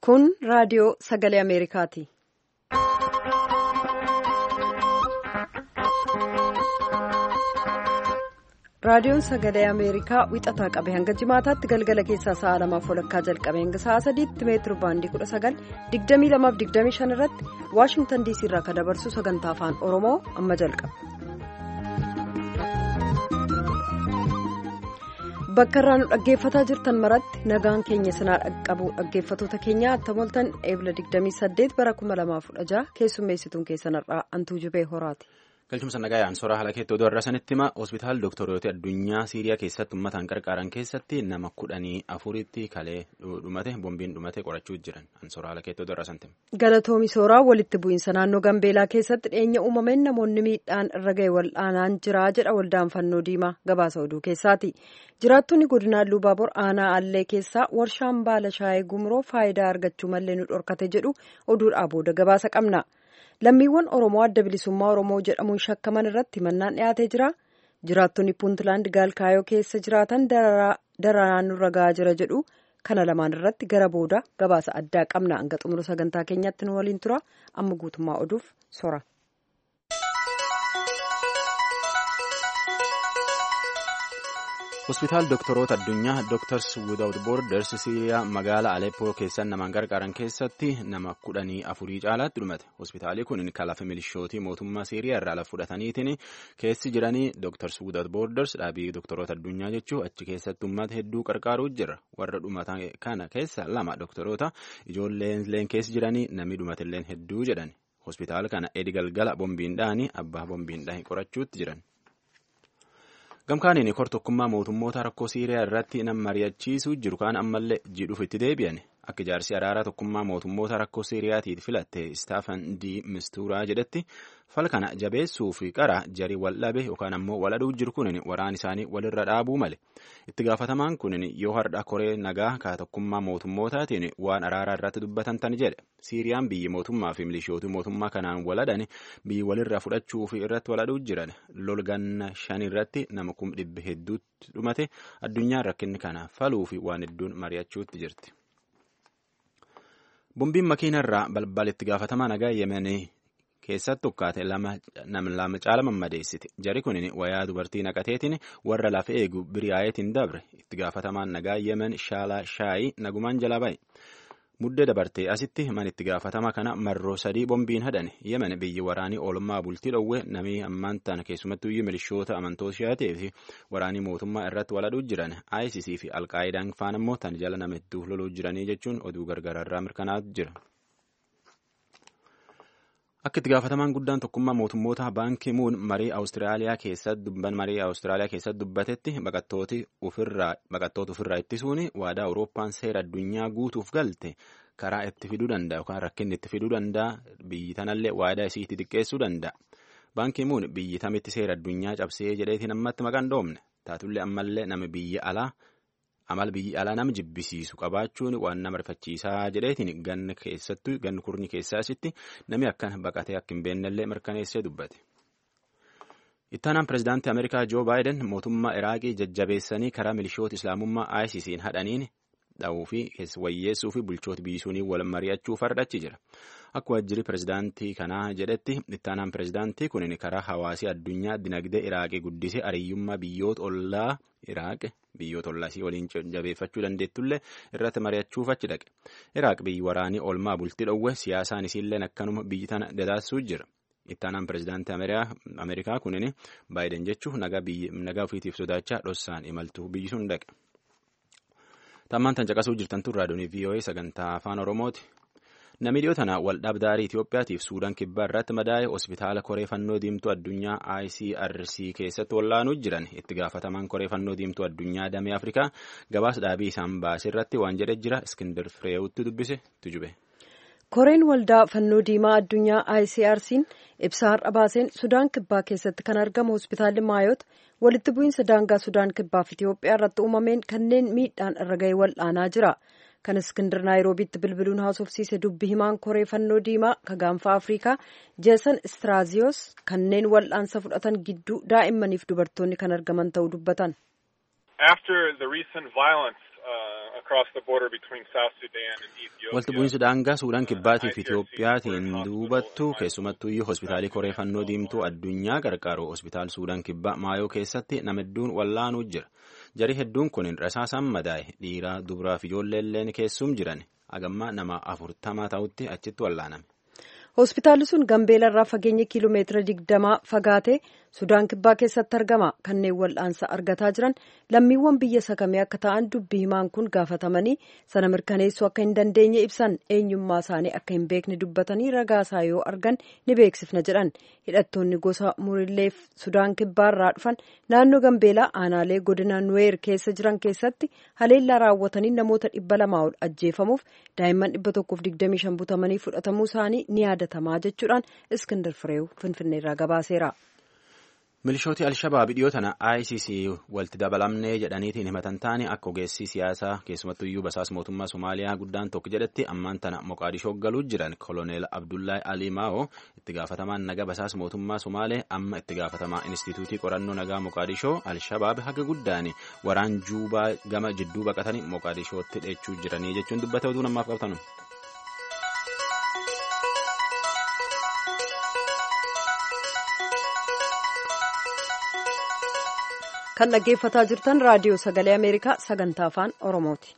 Kun raadiyoo Sagalee Ameerikaati. Raadiyoon Sagalee Ameerikaa wixataa qabee hanga jimaataatti galgala keessaa sa'a 2:00 jalqabee hanga sa'a 3:00 meetira baandii 19:22-25 irratti Waashingtan DC irraa kan dabarsu sagantaa afaan Oromoo amma jalqaba. Bakka irraa nu dhaggeeffataa jirtan maratti nagaan keenya sinaa dhaqqabu dhaggeeffatoota keenya attamoltan eebla 28 bara 2016 keessummeessituun keessanirraa Antuu Jibee Horaati. Galchumsa nagaa Ansoraa haala keettoo dura sanitti hima hospitaal doktoroota addunyaa Siiriyaa keessatti uummataan qarqaaran keessatti nama 14tti kalee dhumate bombiin dhumate qorachuu jiran Ansoraa haala keettoo dura sanitti. Galatoomi Sooraa walitti bu'iinsa naannoo Gambeelaa keessatti dhiyeenya uumameen namoonni miidhaan irra ga'e wal'aanaan jira jedha waldaan fannoo diimaa gabaasa oduu keessaati. Jiraattonni godina Luubaabor aanaa Allee keessaa warshaan baala shaayii gumroo faayidaa argachuu malee nu dhorkate jedhu oduudhaa booda gabaasa qabna. Lammiiwwan Oromoo adda bilisummaa Oromoo jedhamuun shakkaman irratti himannaan dhiyaatee jira. Jiraattonni Puuntlaand Gaalkaayoo keessa jiraatan dararaan nurra gahaa jira jedhu kana lamaan irratti gara booda gabaasa addaa qabna. Hanga xumura sagantaa keenyatti nu waliin tura. Amma guutummaa oduuf sora. Hospitaal doktoroota addunyaa Doctors Without Borders Siiriyaa magaalaa Aleppoo keessatti namaan qarqaaran keessatti nama 14 caalaatti dhumate. Hospitaalli kun kalafa milishootii mootummaa Siiriyaa irraa lafa fudhataniitiin keessi jiranii Doctors Without Borders dhaabii doktoroota addunyaa jechuun achi keessatti uummata hedduu qarqaaruu jira. Warra dhumatan kana keessa 2 doktoroota ijoolleen keessi jiranii namni dhumatilleen hedduu jedhan. Hospitaala kana edi galgala bombiin dha'anii abbaa bombiin dha'e qorachuutti jiran. Gamkaaniin kortokkummaa mootummoota rakkoo Siiriyaa irratti nama mari'achiisuu jiru kaan ammallee jidhuuf itti deebi'an akka jaarsi araaraa tokkummaa mootummoota rakkoo Siiriyaatiif filatte Staafan D. Mistuuraa jedhetti fal kana jabeessuu fi qara jarii wal dhabe yookaan ammoo wal aduu jiru kunin waraan isaanii walirra dhaabuu male itti gaafatamaan kunin yoo hardha koree nagaa ka tokkummaa mootummootaatiin waan araaraa irratti dubbatan tan jedhe Siiriyaan biyyi mootummaa fi milishootii mootummaa kanaan waladhan biyyi walirra fudhachuu fi irratti waladuu jiran lolganna 5 irratti nama 100 hedduutti dhumate addunyaan rakkinni kana faluu fi waan hedduun mari'achuutti jirti. Bombiin makiinarraa balbal itti gaafatamaa nagaa Yemenii keessatti tokkaate lama caala mammadeessiti. Jari kunin wayaa dubartii naqateetiin warra lafa eegu biriyaayetiin dabre itti gaafatamaan nagaa Yemen Shaalaa Shaayii nagumaan jala ba'e. Muddee dabartee asitti man itti gaafatama kana marroo 3 bombiin hadhan Yemen biyyi waraanii oolmaa bultii dhowwe namii ammaan tana keessumattuu milishoota amantoota shi'aatee fi waraanii mootummaa irratti waladuu jiran ISIS fi Alqaayidaan faan ammoo tan jala nama hedduu loluu jiranii jechuun oduu gargaararraa mirkanaa'aa jira. Akka itti gaafatamaan guddaan tokkummaa mootummoota baankii muun marii Awustiraaliyaa keessatti dubbatetti baqattoota ofirraa ittisuun waadaa Awurooppaan seera addunyaa guutuuf galte karaa itti fiduu danda'a yookaan rakkinni itti fiduu danda'a biyyi tanallee waadaa isii itti xiqqeessuu danda'a. Baankii muun biyyi tamitti seera addunyaa cabsee jedheetiin ammatti maqaan dhoomne taatullee ammallee nama biyya alaa nama jibbisiisu qabaachuun waan nama rifachiisaa jedheetiin ganna kurni keessaa asitti namni akkan baqatee akka hin beennellee mirkaneessee dubbate. Ittaanaan pirezidaantii Ameerikaa Joo Baayiden mootummaa Iraaqii jajjabeessanii karaa milishoota islaamummaa ISIS'n hadhaniin dha'uu fi wayyeessuu fi bulchoota biisuunii wal mari'achuuf hardhachi jira. Akka waajjirri pirezidaantii kanaa jedhetti ittaanaan pirezidaantii kun karaa hawaasii addunyaa dinagdee Iraaqii guddisee ariyyummaa biyyoota ollaa Iraaq biyyoota ollaasii waliin jabeeffachuu dandeettullee irratti mari'achuuf achi dhaqe. Iraaq biyyi waraanii oolmaa bultii dhowwe siyaasaan isiillee akkanuma biyyi tana dadaassuu jira. Ittaanaan pirezidaantii Ameerikaa kunin Baayiden jechuun nagaa ofiitiif sodaachaa dhossaan imaltuu biyyi sun dhaqe. Tammaan tan caqasuu jirtantu raadiyoonii VOA sagantaa afaan Oromooti. Namni dhiyoo tana waldhabdaarii Itoophiyaatiif Suudaan kibbaa irratti madaa'e hospitaala koree fannoo diimtuu addunyaa ICRC keessatti wallaanuu jiran itti gaafatamaan koree fannoo diimtuu addunyaa damee Afrikaa gabaasa dhaabii isaan baase irratti waan jedhe jira Iskindar Fireewutti dubbise tujube. Koreen waldaa fannoo diimaa addunyaa ICRC'n ibsa har'a baaseen Sudaan kibbaa keessatti kan argamu hospitaalli Maayoot walitti bu'iinsa daangaa Sudaan kibbaa fi Itoophiyaa irratti uumameen kanneen miidhaan irra ga'e wal'aanaa jira. Kan Iskindar Naayiroobiitti bilbiluun haasofsiise dubbi himaan koree fannoo diimaa ka gaanfa Afrikaa Jeesan Istiraaziyos kanneen wal'aansa fudhatan gidduu daa'immaniif dubartoonni kan argaman ta'uu dubbatan. After the recent violence Walti bu'iinsi daangaa Suudaan Kibbaatii fi Itiyoophiyaatiin duubattu keessumattuu iyyuu hospitaalii Koree Fannoo Diimtuu addunyaa gargaaru hospitaal Suudaan Kibbaa Maayoo keessatti nama hedduun wallaanuu jira. Jari hedduun kun rasaasaan madaa'e dhiiraa dubaraa fi ijoolleelleen keessum jiran hagammaa nama 40 ta'utti achitti wallaaname. Hospitaalli sun Gambeela irraa fageenya kiiloomeetira 20 fagaate Sudaan Kibbaa keessatti argama. Kanneen wal'aansa argataa jiran lammiiwwan biyya sakamee akka ta'an dubbii himaan kun gaafatamanii sana mirkaneessuu akka hin dandeenye ibsan eenyummaa isaanii akka hin beekne dubbatanii ragaasaa yoo argan ni beeksifna jedhan. Hidhattoonni gosa Muriilleef Sudaan Kibbaa irraa dhufan naannoo Gambeelaa aanaalee godina Nuweer keessa jiran keessatti haleellaa raawwatanii namoota 200 ol ajjeefamuuf daa'imman 125 butamanii fudhatamuu isaanii ni yaadatamaa jechuudhaan Iskindar Fireew Finfinneerraa gabaaseera. Milishooti Alshabaab dhiyoo tana ICC walitti dabalamnee jedhaniitiin himatan taane akka ogeessii siyaasaa keessumattuu iyyuu basaas mootummaa Somaaliyaa guddaan tokko jedhetti ammaan tana Moqaadishoo galuu jiran Koloneel Abdullaahi Ali Maao itti gaafatamaan nagaa basaas mootummaa Somaalee amma itti gaafatamaa Inistituutii Qorannoo Nagaa Moqaadishoo Alshabaab haga guddaan waraan Juubaa gama jidduu baqatanii Moqaadishootti dheechuu jiranii jechuun dubbata oduu namaaf qabtanu. Kan dhaggeeffataa jirtan raadiyoo sagalee Ameerikaa sagantaa afaan Oromooti.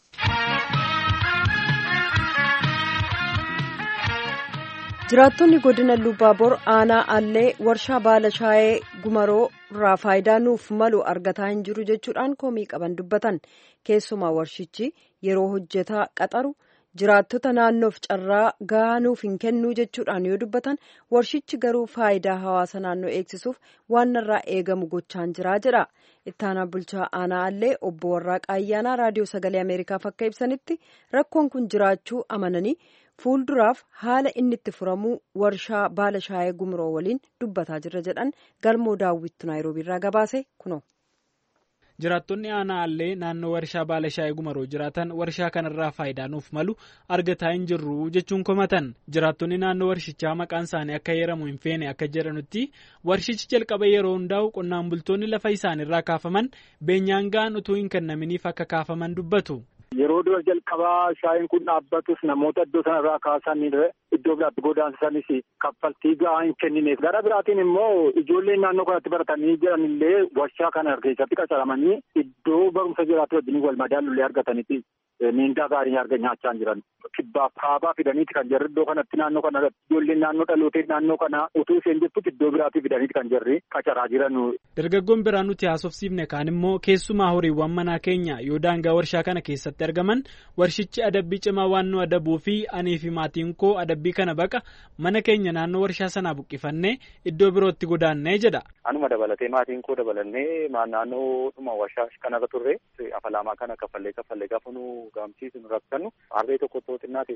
Jiraattonni godina Lubaabor aanaa Allee warshaa baala shaayee gumaroo irraa faayidaa nuuf malu argataa hin jiru jechuudhaan komii qaban dubbatan. Keessumaa warshichi yeroo hojjetaa qaxaru jiraattota naannoof carraa gahaa nuuf hin kennuu jechuudhaan yoo dubbatan warshichi garuu faayidaa hawaasa naannoo eegsisuuf waan irraa eegamu gochaan jira jedha. Ittaanaa bulchaa aanaa Allee obbo Warraaqaa Ayyaanaa raadiyoo sagalee Ameerikaaf akka ibsanitti rakkoon kun jiraachuu amananii fuulduraaf haala inni itti furamuu warshaa baala shaayee gumroo waliin dubbataa jirra jedhan galmoo daawwittu naayiroobiirraa gabaase kunoo. Jiraattonni aanaa Allee naannoo warshaa baala shaayee gumaroo jiraatan warshaa kanarraa faayidaa nuuf malu argataa hin jirru jechuun komatan. Jiraattonni naannoo warshichaa maqaan isaanii akka heeramu hin feene akka jedhanutti warshichi jalqaba yeroo hundaa'u qonnaan bultoonni lafa isaanirraa kaafaman beenyaan ga'an utuu hin kennaminiif akka kaafaman dubbatu. Yeroo dura jalqabaa shaayiin kun dhaabbatus namoota iddoo sanarraa kaasan iddoo biraatti godaansanis kaffaltii ga'aa hin kennineef. Gara biraatiin immoo ijoolleen naannoo kanatti baratanii jiran illee warshaa kana keessatti qacaramanii iddoo barumsa jiraatu wajjin wal madaalullee argataniiti miindaa gaarii argachaa jiran. Kibbaaf kaabaa fidaniiti kan jirri iddoo kanatti naannoo kana ijoolleen naannoo dhalootee naannoo kana utuu isheen jirtutti iddoo biraatii fidaniiti kan jirri qacaraa jiran. Dargaggoon biraa nuti haasofsiifne kaan immoo keessumaa horiiwwan manaa keenya yoo daangaa warshaa kana keessatti argaman warshichi adabbii cimaa waan nu adabuu fi anii fi maatiin koo adabbii kana baqa mana keenya naannoo warshaa sanaa buqqifannee iddoo birootti godaannee jedha. Anuma dabalatee maatiin koo dabalannee naannoo dhuma warshaa kanarra turre afalaamaa kana kaffallee gaafa nu gaamsiisu nu rakkannu harree tokko xinnaate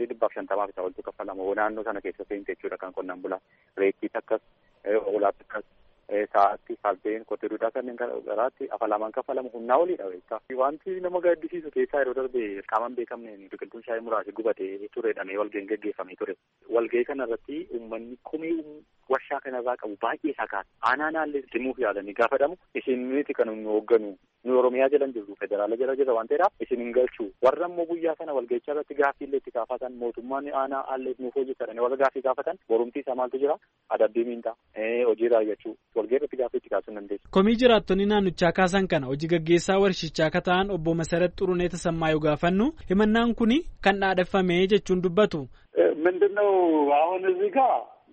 150 bitaa oltu kaffalama naannoo sana keessatti jechuudha kan qonnaan bulaa reekkiis akkas hoolaas akkas sa'aatti fardeen qotee duudaa kanneen garaatti afalaamaan kaffalamu humnaa oliidha beekaa. Wanti nama gaddisiisu keessaa yeroo darbe qaamaan beekamneen biqiltuun shaayii muraasa gubatee turedhamee walgahii gaggeeffamee ture. Walgahii kanarratti uummanni komii warshaa kanarraa qabu baay'ee sakaata. Aanaan haalli himuuf yaalanii gaafatamu isin miti kan nu hoogganu nu Oromiyaa jalan jirru federaala jala jira waan ta'eedhaaf isin hin galchu. Warra immoo guyyaa sana walgahichaa irratti gaaffiillee itti gaafatan mootummaan aanaa haalli nuuf hojjetadhanii warra gaaffii gaafatan borumtii isaa maaltu jira adabbii miindaa hojiirraa jechuu. Komii jiraattonni naannichaa kaasan kana hojii gaggeessaa warshichaa akka ta'an obbo Masarat Xurunee Tasammaa yoo gaafannu himannaan kun kan dhaadheffame jechuun dubbatu. ምንድነው አሁን እዚህ ጋር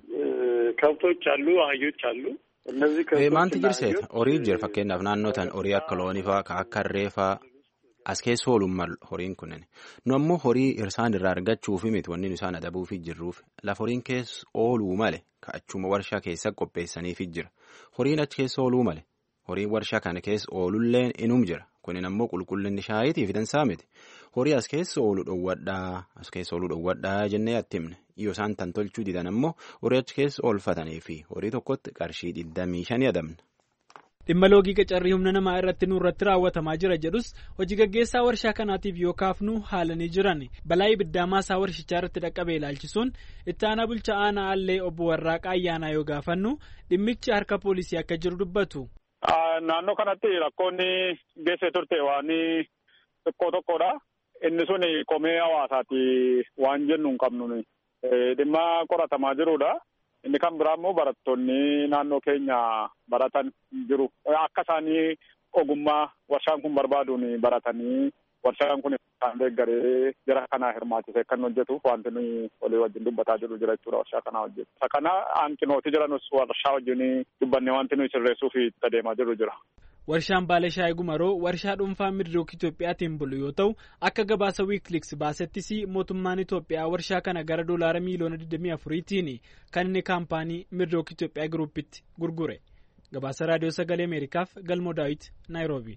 ከብቶች አሉ አህዮች አሉ እነዚህ ከብቶች ማንቲ ጅርሴት ኦሪ ጅር ፈከናፍ ናኖታን ኦሪ አከሎኒፋ ከአከሬፋ as keessa oolummaa horiin kunneen nu ammoo horii isaan irraa argachuuf miti wanni isaan adabuuf jirruuf lafa horiin keessa ooluu male ka'achuma warshaa keessa qopheessaniif jira horiin achi keessa ooluu male horiin warshaa kana keessa oolullee inum jira kunin ammoo qulqullinni shaayitii fidansaa miti horii as keessa ooluu dhowwadhaa jennee attimne yoo isaan tan tolchuu didan ammoo horii achi keessa oolfatanii fi horii tokkotti qarshii 25 adamna. Dhimma loogii qacarrii humna namaa irratti nurratti raawwatamaa jira jedhus hojii gaggeessaa warshaa kanaatiif yoo kaafnu haalanii jiran balaa ibiddaa maasaa warshichaa irratti dhaqqabee ilaalchisuun ittaanaa bulchaa aanaa Allee obbo Warraaqaa Ayyaanaa yoo gaafannu dhimmichi harka poolisii akka jiru dubbatu. Naannoo kanatti rakkoonni geessee turte waan xiqqoo tokkodha. Inni sun komee hawaasaati waan jennu hin qabnu. Dhimma qoratamaa jirudha. Inni kan biraa immoo barattoonni naannoo keenya baratan jiru. Akka isaanii ogummaa warshaan kun barbaaduun baratanii warshaan kun isaan deeggaree jara kanaa hirmaachisee kan hojjetu wanti nuyi walii wajjin dubbataa jiru jira jechuudha warshaa kanaa hojjetu. Isa kana hanqinooti jiranus warshaa wajjin dubbannee wanti nuyi sirreessuuf itti adeemaa jiru jira. Warshaan Baalee Shaayii Gumaroo warshaa dhuunfaa Midirook Itoophiyaatiin bulu yoo ta'u akka gabaasa Wiikiliks baasettis mootummaan Itoophiyaa warshaa kana gara doolaara miliyoona 24tiin kan inni kaampaanii Midirook Itoophiyaa Giruupitti gurgure. Gabaasa Raadiyoo Sagalee Ameerikaaf Galmoo Daawit Naayiroobii.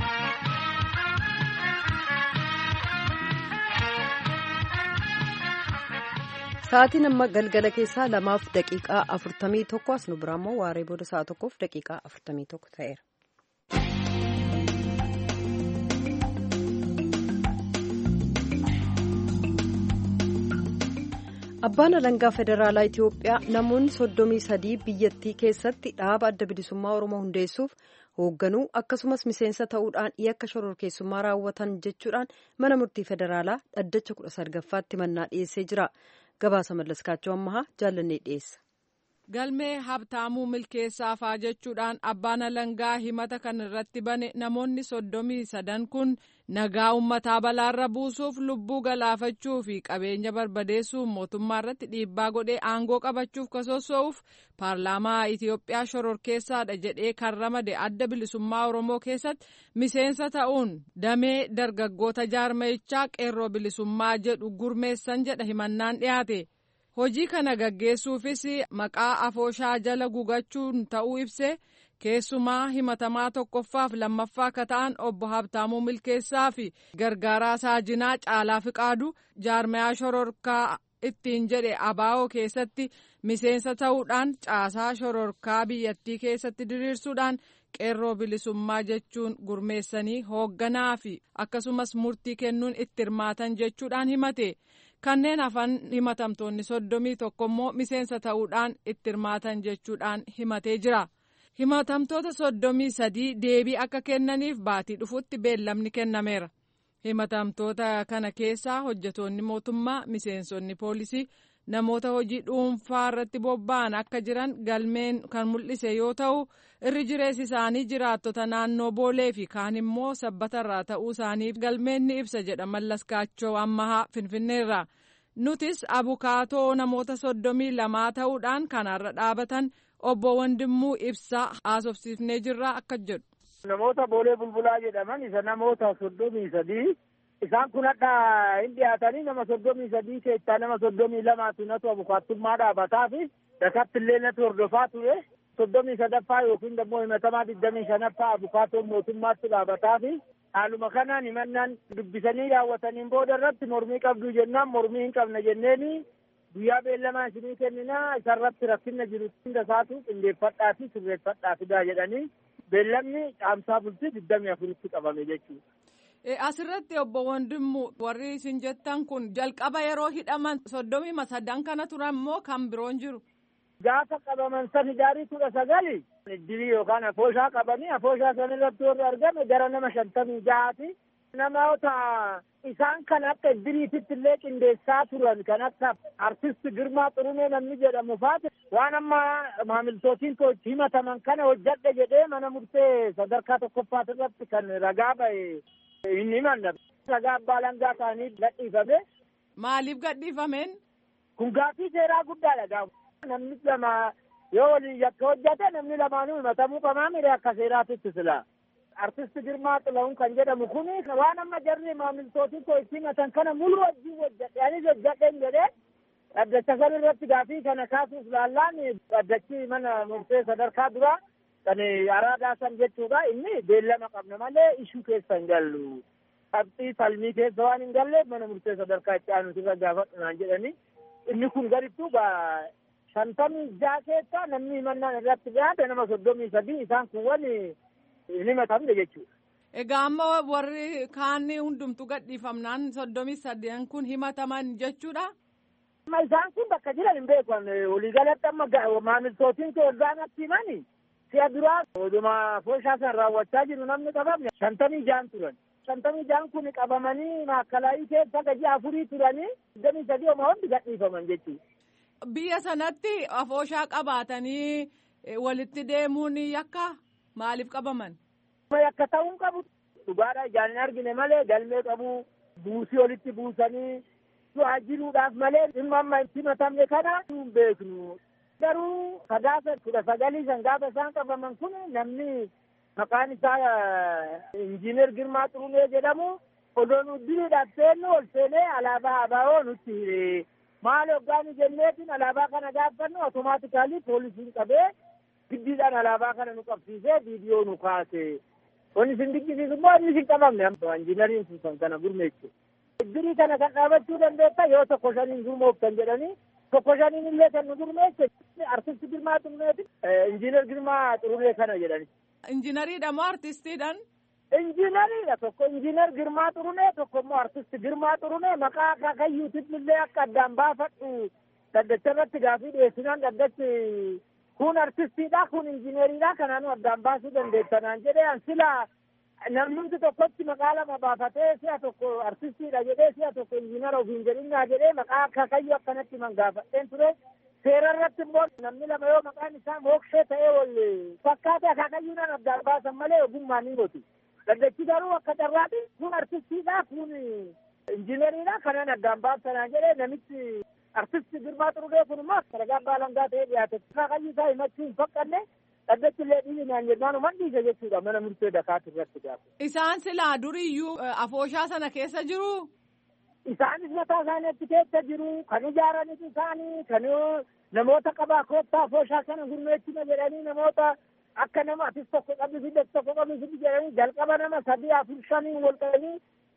Sa'aatiin amma galgala keessaa 2:41 as nu biraa immoo waaree booda sa'a 1:41 ta'eera. Abbaan alangaa federaalaa Itiyoophiyaa namoonni 33 biyyattii keessatti dhaaba adda bilisummaa Oromoo hundeessuuf hoogganuu akkasumas miseensa ta'uudhaan yakka shororkeessummaa raawwatan jechuudhaan mana murtii federaalaa dhaddacha 19ffaatti mannaa dhiyeessee jira. Gabaasa Mallaskaachoo Ammahaa jaallannee dhiyeessa. Galmee Habtaamuu Milkeessaafaa jechuudhaan abbaan alangaa himata kan irratti bane namoonni 33 kun nagaa uummataa balaarra buusuuf lubbuu galaafachuu fi qabeenya barbadeessuuf mootummaa irratti dhiibbaa godhee aangoo qabachuuf kasossoo'uuf paarlaamaa Itiyoophiyaa shororkeessaadha jedhee kan ramade adda bilisummaa Oromoo keessatti miseensa ta'uun damee dargaggoota jaarmayichaa qeerroo bilisummaa jedhu gurmeessan jedha himannaan dhiyaate. Hojii kana gaggeessuufis maqaa afooshaa jala gugachuun ta'uu ibse keessumaa himatamaa tokkoffaaf lammaffaa akka ta'an obbo Habtaamuu Milkeessaa fi gargaaraa saajinaa Caalaa Fiqaadu jaarmayaa shororkaa ittiin jedhe ABO keessatti miseensa ta'uudhaan caasaa shororkaa biyyattii keessatti diriirsuudhaan qeerroo bilisummaa jechuun gurmeessanii hoogganaa fi akkasumas murtii kennuun itti hirmaatan jechuudhaan himate. Kanneen hafan himatamtoonni 31 immoo miseensa ta'uudhaan itti hirmaatan jechuudhaan himatee jira. Himatamtoota 33 deebii akka kennaniif baatii dhufutti beellamni kennameera. Himatamtoota kana keessaa hojjetoonni mootummaa, miseensonni poolisii, namoota hojii dhuunfaa irratti bobba'an akka jiran galmeen kan mul'ise yoo ta'u, irri jireessi isaanii jiraattota naannoo Boolee fi kaan immoo Sabbatarraa ta'uu isaaniif galmeen ni ibsa jedha Mallaskaachoo Ammahaa Finfinneerraa. Nutis abukaatoo namoota 32 ta'uudhaan kanarra dhaabatan obbo Wandimmuu Ibsaa haasofsiifnee jirra akka jedhu. Namoota Boolee Bulbulaa jedhaman isa namoota 33 isaan kun hadda hin dhiyaatanii nama 33 keessaa nama 32 natu abukaattummaa dhaabataa fi dakatti illee natu hordofaa ture 33ffaa yookiin immoo himatamaa 25ffaa abukaatoon mootummaatti dhaabataa fi haaluma kanaan himannaan dubbisanii raawwataniin booda irratti mormii qabdu jennaan mormii hin qabna jenneeni guyyaa beellamaa isinii kenninaa isarratti rakkinna jiru hunda isaatu qindeeffadhaa fi sirreeffadhaa fidaa jedhanii beellamni caamsaa bultii 24tti qabame jechuudha. Asirratti obbo Wandimmuu warri isin jettan kun jalqaba yeroo hidhaman 33 kana turan moo kan biroon jiru? Gaafa qabaman sani daarii 19 iddirii yookaan afooshaa qabanii afooshaa sanirratti warri argame gara nama 56ti. Namoota isaan kan akka iddiriititti illee qindeessaa turan kan akka artist Girmaa Xurunee namni jedhamu faati waan amma maamiltootiin itti himataman kana hojjadhe jedhee mana murtee sadarkaa tokkoffaa irratti kan ragaa ba'e hin himanne. Ragaa abbaa alangaa ta'anii gadhiifame. Maaliif gadhiifameen? Kun gaaffii seeraa guddaadha gaafa. Namni lama yoo waliin yakka hojjate namni lamaanuu himatamuu qabaa mire akka seeraatitti sila. Artist Girmaa Xilahun kan jedhamu kun waan amma jarri maamiltootiin itti himatan kana muluu wajjin hojjadhe anis hojjadheen jedhee dhaddacha san irratti gaaffii kana kaasuuf laallaan dhaddachi mana murtee sadarkaa duraa kan araadaa san jechuudha inni beellama qabna malee ishuu keessa hin gallu. Qabxii falmii keessa waan hin galleef mana murtee sadarkaa itti aanuti irra gaafadhunaan jedhanii inni kun garittuu 56 keessa namni himannaan irratti dhiyaate nama 33 isaan kun wani hin himatamne jechuudha. Egaa amma warri kaanni hundumtu gadhiifamnaan 33 kun himataman jechuudha. Amma isaan kun bakka jiran hin beekan waliigalatti amma maamiltootiin waggaanatti himani si'a duraa oduma fooshaa san raawwachaa jiru namni qabamne 56 turan. 56 kun qabamanii maakalaayii keessa gadi 4 turanii 23 hundi gadhiifaman jechuudha. Biyya sanatti afooshaa qabaatanii walitti deemuun yakka maaliif qabaman? Yakka ta'uun qabu dhugaadha ijaan argine malee galmee qabu buusii walitti buusanii waajiruudhaaf malee dhimma amma itti matamne kana hin beeknu. Garuu sadaasa 19 san gaafa isaan qabaman kun namni maqaan isaa injiinar Girmaa Xurunee jedhamu odoo nu diriidhaaf seennu ol seenee alaabaa ABO nutti hire. Maal hoggaani jenneetiin alaabaa kana gaafannu automaatikaalii poolisiin qabee giddiidhaan alaabaa kana nu qabsiisee viidiyoo nu kaase. Wanni isin dinqisiisu immoo inni isin qabamne injiinariin sun kana gurmeessu. Iddirii kana kan dhaabachuu dandeetta yoo tokko shaniin gurmooftan jedhanii tokko shaniin illee kan nu gurmeesse artisti Girmaa Xuruneeti injiinar Girmaa Xurunee kana jedhani. Injiinariidha moo artistiidhaan? Injiinariidha tokko injiinar Girmaa Xurunee tokko immoo artisti Girmaa Xurunee maqaa akaakayyuutiin illee akka addaan baafadhu dhaddacha irratti gaafii dhiyeessinaan dhaddachi kun artistiidha kun injiinariidha kanaanu addaan baasuu dandeettanaan jedhee silaa namni tokkotti maqaa lama baafatee si'a tokko artistiidha jedhee si'a tokko injiinara ofiin jedhinnaa jedhee maqaa akaakayyuu akkanatti man gaafadheen ture. Seera irratti immoo namni lama yoo maqaan isaa mookshee ta'ee wal fakkaate akaakayyuudhaan addaan baasan malee ogummaan hin gotu. Dhaddachi garuu akka carraati kun artistiidha kun injiinariidha kanaan addaan baasanaa jedhee namichi artisti Girmaa Xurunee kun immoo ragaa baalangaa ta'ee dhiyaate akaakayyuu isaa himachuu hin faqqanne dhaddachi illee dhiisinaan jennaan uman dhiise jechuudha mana murtee Dakaat irratti gaafa. Isaan silaa duriyyuu afooshaa sana keessa jiru. Isaanis mataa isaaniitti keessa jiru kan ijaaranis isaanii kan namoota qabaa koottaa afooshaa kana gurmeessina jedhanii namoota akka nama atis tokko qabisiidhe tokko qabisiidhe jedhanii jalqaba nama 3 4 5 wal qabanii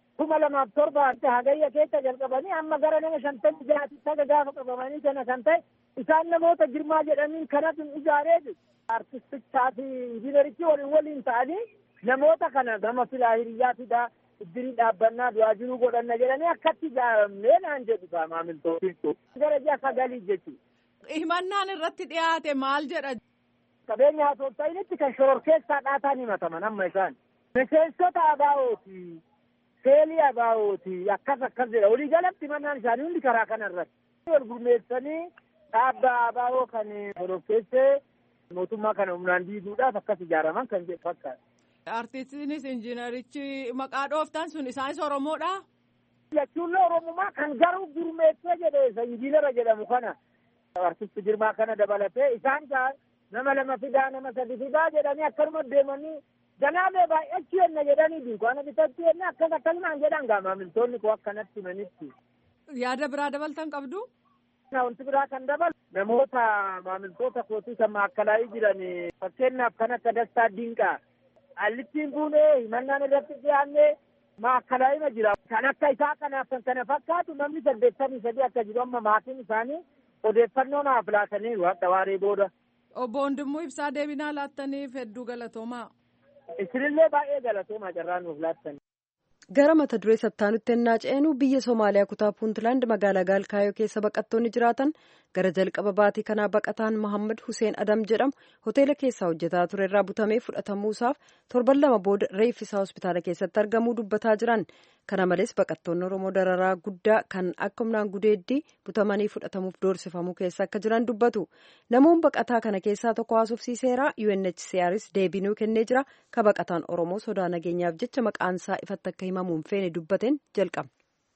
2007 hagayya keessa jalqabanii amma gara nama 56 taga gaafa qabamanii kana kan ta'e isaan namoota Girmaa jedhanii kanatu ijaaree artistichaa fi injiinerichi waliin ta'anii namoota kana gama filaa hiriyyaafiidha. Iddirii dhaabbannaa du'aa jiruu godhanna jedhanii akkatti ijaaramnee naan jedhu maamiltootiin gara ji'a 9 jechuudha. Himannaan irratti dhiyaate maal jedha? Qabeenya haasofsainitti kan shororkeessaa dhaataan himataman amma isaan. Miseensota ABO'ti, seelii ABO'ti akkas jedha. Walii galatti himannaan isaanii hundi karaa kana irratti. Wal gurmeessanii dhaabba ABO kan shororkeessee mootummaa kana humnaan diiguudhaaf akkas ijaaraman kan jedhu fakkaata. Artistiinis injiinarichi maqaa dhooftan sun isaanis Oromoodha? Jechuun Oromummaa kan garuu gurmeessee jedhe injiinara jedhamu kana artisti Girmaa kana dabalatee isaan nama 2 fidaa nama 3 fidaa jedhanii akkanuma deemanii ganaamee baay'achuu yenna jedhanii dunkaana bitachuu yenna akkasumaan jedhan maamiltoonni koo akkanatti himanitti. Yaada biraa dabaltan qabdu? Wanti biraa kan dabalu namoota maamiltoota kootii kan maakalaayii jiran fakkeenyaaf kan akka Dastaa Dinqaa. Allittiin buunee himannaan irratti dhiyaannee maakalaayima jira. Kan akka isaa kanaaf kan kana fakkaatu namni 83 akka jiru amma maatiin isaanii odeeffannoo naaf laataniiru hadha waaree booda. Obbo Wandimmoo Ibsaa deebinaa laattaniif hedduu galatoomaa. Isinillee baay'ee galatoomaa carraa nuuf laattanii. Gara mata duree sattaanutti ennaa ceenu biyya Somaaliyaa kutaa Puuntland magaalaa Gaalkaayoo keessa baqattoonni jiraatan gara jalqaba baatii kanaa baqataan Mohammad Hussein Adam jedhamu hoteela keessaa hojjetaa ture irraa butamee fudhatamuusaaf torban 2 booda reeffisaa hospitaala keessatti argamuu dubbataa jiran. Kana malees baqattoonni Oromoo dararaa guddaa kan akka humnaan gudeeddii butamanii fudhatamuuf doorsifamuu keessa akka jiran dubbatu. Namoonni baqataa kana keessaa tokko haasofsiiseera. UNHCRs deebinuu kennee jira. Ka baqataan Oromoo sodaa nageenyaaf jecha maqaansaa ifatti akka himamuun feene dubbateen jalqaba.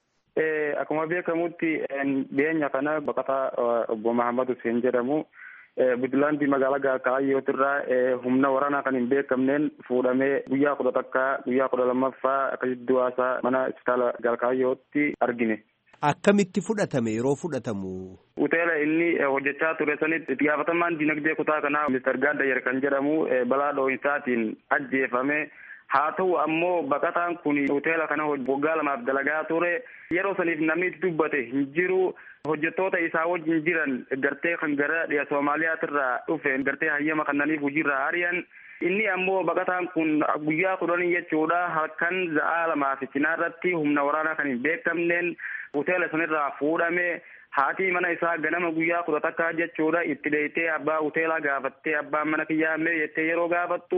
Akkuma beekamutti dhiyeenya kana baqataa obbo Mohammad Hussein jedhamu Puuntland magaalaa Gaalkaayootirraa humna waraanaa kan hin beekamneen fuudhamee guyyaa 12ffaa akkasitti du'aasaa mana hospitaala Gaalkaayootti argine. Akkamitti fudhatame yeroo fudhatamu? Hoteela inni hojjechaa ture sanitti itti gaafatamaan dinagdee kutaa kanaa Mr. Gaaddayer kan jedhamu balaa dho'insaatiin ajjeefame. Haa ta'u ammoo baqataan kun hoteela kana waggaa 2 dalagaa ture. Yeroo saniif namni itti dubbate hin jiru. Hojjettoota isaa wajjin jiran gartee kan gara dhiya Soomaaliyaatirraa dhufe gartee hayyama kannaniif hojiirraa ari'an. Inni ammoo baqataan kun guyyaa 10 jechuudha halkan 2 cinaarratti humna waraanaa kan hin beekamneen hoteela sanirraa fuudhame. Haati mana isaa ganama guyyaa 10 jechuudha itti deeyitee abbaa hoteelaa gaafattee abbaan mana kiyyaa mee jettee yeroo gaafattu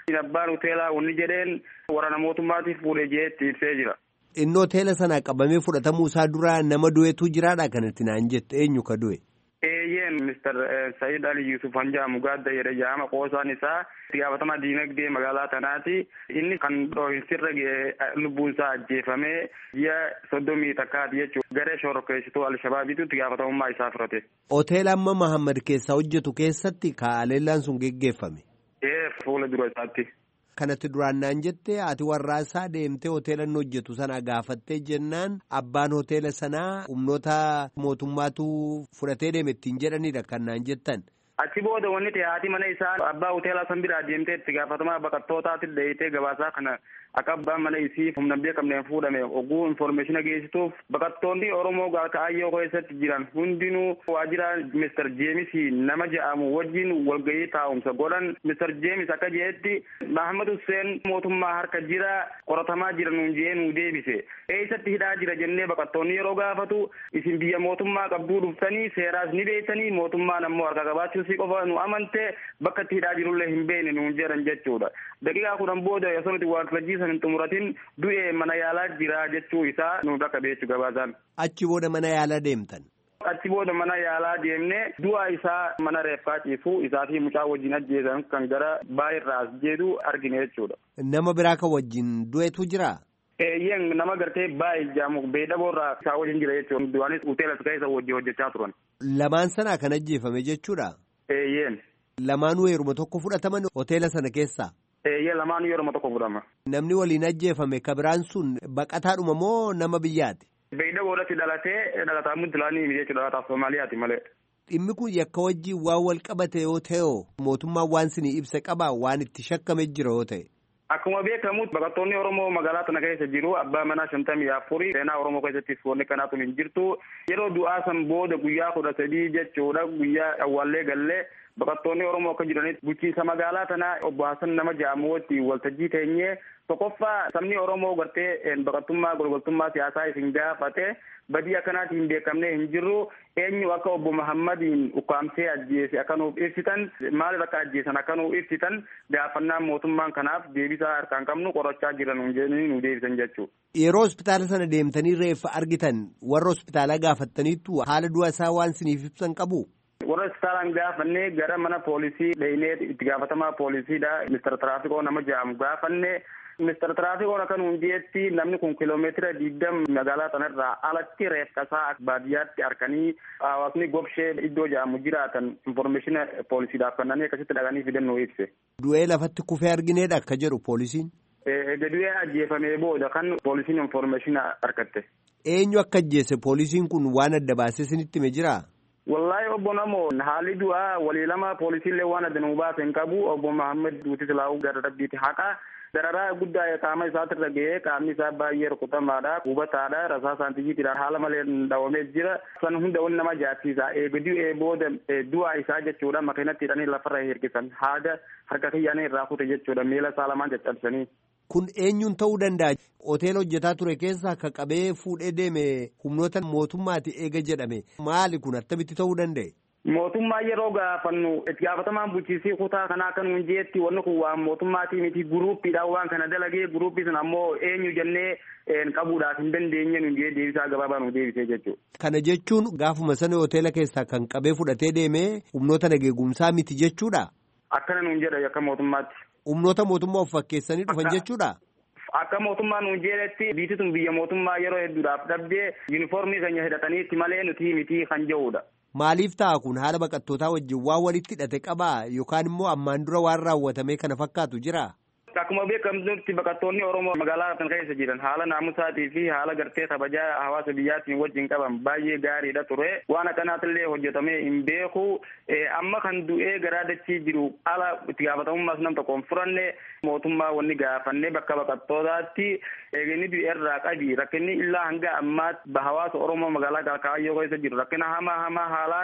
Abbaan hoteelaa wanni jedheen waraana mootummaatiif fuudhee jeetti ibsee jira. Inni hoteela sana qabamee fudhatamuu isaa dura nama du'eetu jiraadha kanatti naan jette eenyu ka du'e? Eeyyeen Mr. Sayyid Ali Yusuf Hanjaamu gaadda jedhe jaama qoosaan isaa itti gaafatamaa diinagdee magaalaa tanaati. Inni kan dhoohinsirra lubbuun isaa ajjeefamee ji'a 30 takkaati jechuudha. Garee shororkeessituu Alshabaabiitu itti gaafatamummaa isaa fudhate. Hoteela amma Mahammad keessaa hojjetu keessatti haleellaan sun geggeeffame? Fuula dura isaatti. Kanatti duraan naan jette ati warraasaa deemtee hoteela inni hojjetu sana gaafattee jennaan abbaan hoteela sanaa humnoota mootummaatu fudhatee deeme ittiin jedhanidha kan naan jettan. Achi booda wanni ta'e haati mana isaa abbaa hoteelaa san biraa deemtee itti gaafatamaa baqattootaatti dheeyitee gabaasaa kana akka abbaan mana isii humna beekamneen fuudhame oguu informeeshina geessituuf baqattoonni Oromoo Kaayyoo keessatti jiran hundinuu waajjira Mr. James nama jedhamu wajjin walgahii taa'umsa godhan. Mr. James akka jedhetti Mahammad Hussein mootummaa harka jira qoratamaa jira nuun jedhee nuu deebise. Eessatti hidhaa jira jennee baqattoonni yeroo gaafatu isin biyya mootummaa qabduu dhuftanii seeraas ni beektanii mootummaan ammoo harka qabaachuu si qofa nu amante bakka itti hidhaa jirullee hin beekne nuun jedhan jechuudha. Daqiiqaa 10 booda osoo nuti waaqeffajii san hin xumuratin du'ee mana yaalaa jira jechuu isaa nu bakka beechu gabaasaan. Achi booda mana yaalaa deemtan? Achi booda mana yaalaa deemne du'a isaa mana reeffaa ciisuu isaa fi mucaa wajjin ajjeesan kan gara baay'irraa as jedhu argine jechuudha. Nama biraa kan wajjin du'etu jira? Eeyyeen nama gartee baay'ee jaamu beedaboorraa isaa wajjin jira jechuudha. Du'aanis hoteela keessa wajjin hojjechaa turan. Lamaan sana kan ajjeefame jechuudha? Eeyyeen. Lamaanuu yeruma tokko fudhataman hoteela sana keessaa? Eeyyee lamaanuu yeruma tokko fudhatama. Namni waliin ajjeefame kabiraan sun baqataadhuma moo nama biyyaati? Beedaboorratti dhalataa Muntulaanii jechuudha dhalataa Somaaliyaati malee. Dhimmi kun yakka wajjin waan wal qabate yoo ta'e mootummaan waan sinii ibsa qabaa waan itti shakkame jira yoo ta'e. Akkuma beekamu baqattoonni Oromoo magaalaa tana keessa jiru abbaa manaa 54 seenaa Oromoo keessatti wanni kanaatu hin jirtu. Yeroo du'aa san booda guyyaa 13 jechuudha guyyaa awwaallee gallee baqattoonni Oromoo akka jiranitti bulchiinsa magaalaa tanaa obbo Hassan nama jedhamu wajjin waltajjii teenyee tokkoffaa sabni Oromoo gartee baqattummaa golgoltummaa siyaasaa isin gaafate badii akkanaatiin hin beekamne hin jirru eenyu akka obbo Mahammadiin ukkaamsee ajjeese akka nuuf ibsitan maaliif akka ajjeesan akka nuuf ibsitan gaafannaan mootummaan kanaaf deebisaa harkaan qabnu qorachaa jiran hunjeenii nu deebisan jechuudha. Yeroo hospitaala sana deemtanii reeffa argitan warra hospitaalaa gaafattaniittu haala du'a isaa waan siniif ibsan qabu? Warra hospitaalaan gaafannee gara mana poolisii dheenee itti gaafatamaa poolisiidha Mr. Tiraafikoo nama jedhamu gaafanne. Mr. Tiraafikoo akka nuun jedhetti namni kun kiiloomeetira 20 magaalaa sanarraa alatti reeffasaa baadiyyaatti harkanii hawaasni gobshee iddoo jedhamu jiraatan informeeshina poolisiidhaaf kennanii akkasitti dhaqanii fidannoo ibse. Du'ee lafatti kufee argineedha akka jedhu poolisiin? Du'ee ajjeefamee booda kan poolisiin informeeshina argatte. Eenyu akka ajjeese poolisiin kun waan adda baasee isinitti hime jiraa? Wallahi obbo Namoo haalli du'aa walii lama poolisiillee waan adda nu baase hin qabu obbo Mahammad duuti silaa'uu gara rabbiitti haqa. Dararaa guddaa qaama isaatirra ga'ee qaamni isaa baay'ee rukutamaadha hubataadha rasaa saantijiitiidhaan haala malee dhawamee jira san hunda wanni nama jaarsiisa eegduu booda du'a isaa jechuudha makiinatti hidhanii lafarra hirkisan haada harka kiyyaanii irraa kute jechuudha miila isaa lamaan caccabsanii. Kun eenyuun ta'uu danda'a? Hoteela hojjetaa ture keessa akka qabee fuudhee deeme humnoota mootummaati eega jedhame maali kun attamitti ta'uu danda'e? Mootummaa yeroo gaafannu itti gaafatamaan bulchiisii kutaa kanaa kan nuun jeetti wanni kun waan mootummaatii miti guruuppiidhaan waan kana dalagee guruuppii sun ammoo eenyu jennee qabuudhaaf hin dandeenye nuun jee deebisaa gabaabaa nu deebisee jechuudha. Kana jechuun gaafuma sana hoteela keessaa kan qabee fudhatee deemee humnoota nageegumsaa miti jechuudha? Akkana nuun jedha akka mootummaatti. Humnoota mootummaa of fakkeessanii dhufan jechuudha? Akka mootummaa nuun jedhetti biitti sun biyya mootummaa yeroo hedduudhaaf dhabdee yuunifoormii keenya hidhataniitti malee nuti miti kan jedhudha. Maaliif ta'a kun haala baqattootaa wajjin waan walitti hidhate qabaa yookaan immoo ammaan dura waan raawwatame kana fakkaatu jira? Akkuma beekamtutti baqattoonni Oromoo magaalaa kana keessa jiran haala naamusaatii fi haala gartee kabajaa hawaasa biyyaatiin wajjin qaban baay'ee gaariidha ture. Waan akkanaatillee hojjetamee hin beeku. Amma kan du'ee garaa dachii jiru ala itti gaafatamummaas nam tokkoon furanne mootummaa wanni gaafannee bakka baqattootaatti eeginni du'eerraa qabi rakkinni illaa hanga ammaatti hawaasa Oromoo magaalaa Kaayyoo keessa jiru rakkina hamaa haalaan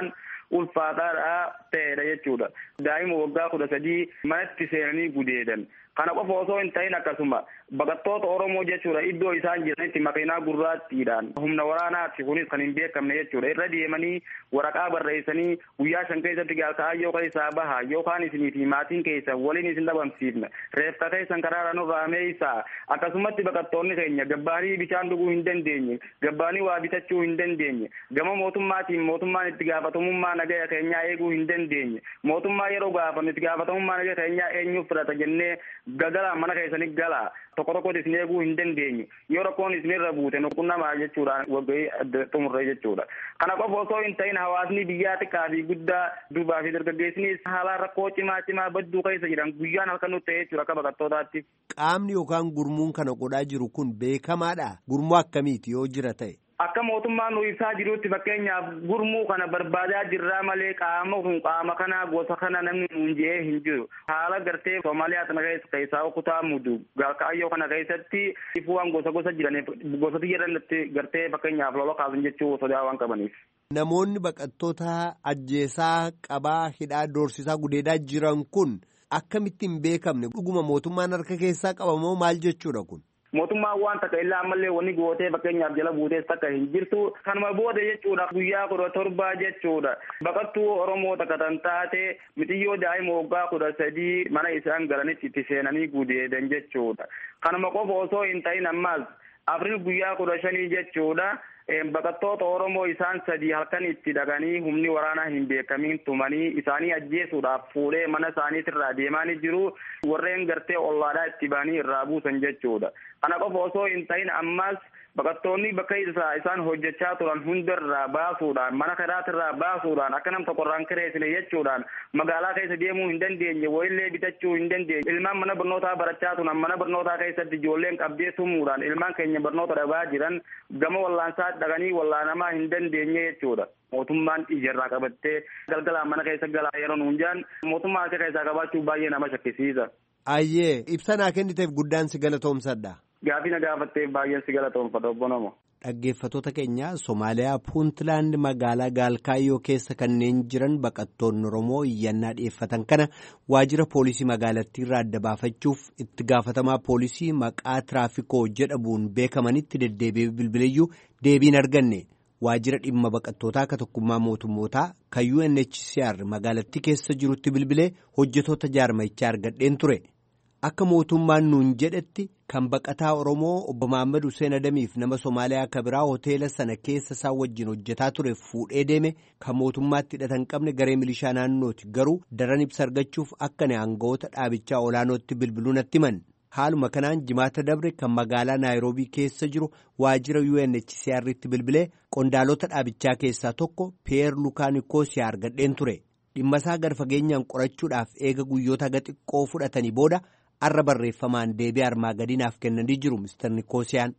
ulfaataadha ta'edha jechuudha. Daa'ima waggaa 13 manatti seenanii gudeedan. Kana qofa osoo hin ta'in akkasuma baqattoota Oromoo jechuudha iddoo isaan jiranitti makiinaa gurraattiidhaan humna waraanaatti kunis kan hin beekamne jechuudha irra deemanii waraqaa barreessanii guyyaa 5 keessatti gaalkaayyoo keessaa bahaa yookaan isinii fi maatiin keessan waliin isin dhabamsiifna reeffa keessan karaara nurraa meeysaa akkasumatti baqattoonni keenya gabbaanii bishaan dhuguu hin dandeenye gabbaanii waa bitachuu hin dandeenye gama mootummaatiin mootummaan itti gaafatamummaa nagaya keenyaa eeguu hin dandeenye mootummaa yeroo gaafannu itti gaafatamummaa nagaya keenyaa eenyuuf fudhata jennee gagala mana keessanii galaa tokko isin eeguu hin dandeenye yoo rakkoon isinirra buute nuqunnamaa jechuudha waggaa xumurree jechuudha. Kana qofa osoo hin ta'in hawaasni biyyaa xiqqaa fi guddaa durbaa fi dargaggeessinis haala rakkoo cimaa badduu keessa jiran guyyaan halkan nutti ta'e jechuudha akka baqattootaatti. Qaamni yookaan gurmuun kana godhaa jiru kun beekamaadha. Gurmuu akkamiiti yoo jira ta'e? Akka mootummaan nu ibsaa jirutti fakkeenyaaf gurmuu kana barbaadaa jirraa malee qaama kana gosa kana namni nuun jedhee hin jiru. Haala gartee Somaaliyaa kana keessaa kutaa mudu gaalkaayyoo kana keessatti ifuwaan gosa jiraniif gosa jedhanitti gartee fakkeenyaaf lola kaasan jechuu sodaa waan qabaniif. Namoonni baqattoota ajjeesaa qabaa hidhaa doorsisaa gudeedaa jiran kun akkamittiin beekamne dhuguma mootummaan harka keessaa qabamoo maal jechuudha kun? Mootummaan waan takka illaa ammallee wanni gootee fakkeenyaaf jala buutees takka hin jirtu kanuma booda jechuudha guyyaa 17 jechuudha baqattuu Oromoo takka tan taate mitiyyoo daa'ima waggaa 13 mana isaan galanitti itti seenanii gudeedan jechuudha kanuma qofa osoo hin ta'in ammaas Afriil guyyaa 15 jechuudha baqattoota Oromoo isaan 3 halkan itti dhaqanii humni waraanaa hin beekamiin tumanii isaanii ajjeesuudhaaf fuudhee mana isaaniitirraa deemanii jiru warreen gartee ollaadhaa itti ba'anii irraa buusan jechuudha. Kana qofa osoo hin ta'in ammas baqattoonni bakka isaan hojjechaa turan hundarraa baasuudhaan mana karaatirraa baasuudhaan akka nam tokkorraan kireessine jechuudhaan magaalaa keessa deemuu hin dandeenye wayillee bitachuu hin dandeenye ilmaan mana barnootaa barachaa turan mana barnootaa keessatti ijoolleen qabdee tumuudhaan ilmaan keenya barnoota dhabaa jiran gama wallaansaa dhaqanii wallaanamaa hin dandeenye jechuudha. Mootummaan ijarraa qabattee galgalaan mana keessa galaa yeroo nuun jaan mootummaa akka keessaa qabaachuu baay'ee nama shakkisiisa. Ayyee ibsanaa kenniteef guddaan si galatoomsadha. Gaafii na gaafatteef baay'een si galatoomfadha obbo Namo. Dhaggeeffattoota keenya Somaaliyaa Puuntlaand magaalaa Gaalkaayyoo keessa kanneen jiran baqattoonni Oromoo iyyannaa dhiyeeffatan kana waajjira poolisii magaalattii irraa adda baafachuuf itti gaafatamaa poolisii maqaa tiraafikoo jedhamuun beekamanitti deddeebi'ee bilbileeyyuu deebiin arganne. Waajjira dhimma baqattootaa akka tokkummaa mootummootaa kan UNHCR magaalattii keessa jirutti bilbilee hojjetoota jaarmayichaa argadheen ture. Akka mootummaan nuun jedhetti kan baqataa Oromoo obbo Mahaammad Hussein Adamiif nama Somaaliyaa akka biraa hoteela sana keessa isaan wajjin hojjetaa ture fuudhee deeme kan mootummaatti hidhatan qabne garee milishaa naannooti garuu daran ibsa argachuuf akka aangawoota dhaabichaa olaanootti bilbiluu natti himan. Haaluma kanaan jimaata dabre kan magaalaa Naayiroobii keessa jiru waajjira UNHCR'tti bilbilee qondaalota dhaabichaa keessaa tokko Piyeer Lukaa Nikoosiyaa argadheen ture. Dhimma isaa gad fageenyaan qorachuudhaaf eega guyyoota xiqqoo fudhatanii booda arra barreeffamaan deebii armaa gadiinaaf kennanii jiru Mr. Nikoosiyaan.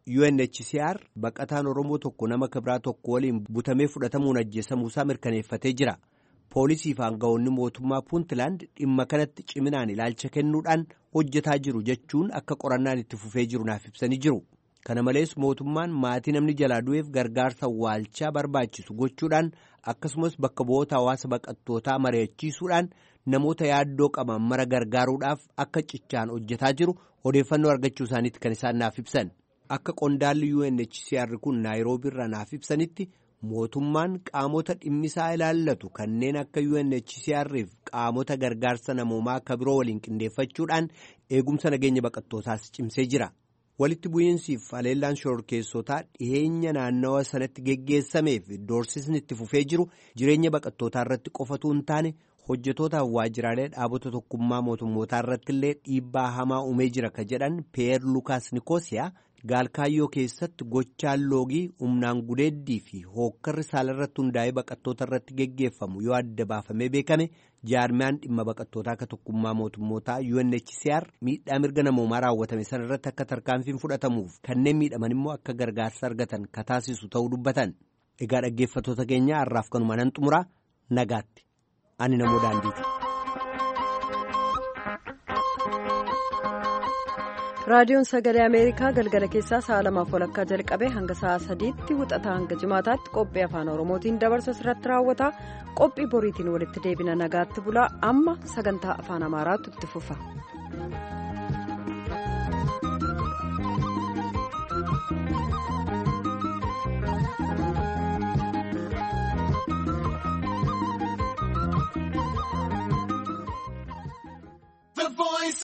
UNHCR baqataan Oromoo tokko nama kibiraa tokko waliin butamee fudhatamuun ajjeesamuusaa mirkaneeffatee jira. Poolisii fi aangawoonni mootummaa Puuntlaand dhimma kanatti ciminaan ilaalcha kennuudhaan hojjetaa jiru jechuun akka qorannaan itti fufee jiru naaf ibsanii jiru. Kana malees mootummaan maatii namni jalaa du'eef gargaarsa awwaalchaa barbaachisu gochuudhaan akkasumas bakka bu'oota hawaasa baqattootaa mari'achiisuudhaan namoota yaaddoo qaban mara gargaaruudhaaf akka cichaan hojjetaa jiru odeeffannoo argachuu isaaniitti kan isaan naaf ibsan. Akka qondaalli UNHCR kun Naayiroobii irraa naaf ibsanitti mootummaan qaamota dhimmisaa ilaallatu kanneen akka UNHCR'if qaamota gargaarsa namoomaa akka biroo waliin qindeeffachuudhaan eegumsa nageenya baqattootaas cimsee jira. Walitti bu'iinsiif haleellaan shororkeessotaa dhiheenya naannawa sanatti geggeessameef doorsisni itti fufee jiru jireenya baqattootaa irratti qofatu hin taane hojjetootaaf waajjiraalee dhaabota tokkummaa mootummootaa irratti illee dhiibbaa hamaa uumee jira ka jedhan Piyeer Lukaas Nikoosiyaa Gaalkaayyoo keessatti gochaan loogii humnaan gudeeddii fi hookkarri saalarratti hundaa'ee baqattoota irratti geggeeffamu yoo adda baafamee beekame jaarmiyaan dhimma baqattootaa akka tokkummaa mootummootaa UNHCR miidhaa mirga namoomaa raawwatame sana irratti akka tarkaanfiin fudhatamuuf kanneen miidhaman immoo akka gargaarsa argatan ka taasisu ta'uu dubbatan. Egaa dhaggeeffattoota keenya har'aaf kanuma nan xumuraa nagaatti. Ani Namoo Daandiiti. raadiyoon sagalee ameerikaa galgala keessaa sa'a 2:00 jalqabee hanga sa'a 3tti wixataa hanga jimaataatti qophii afaan oromootiin dabarsa irratti raawwata. Qophii boriitiin walitti deebina nagaatti bulaa amma sagantaa afaan amaaraatu itti fufa.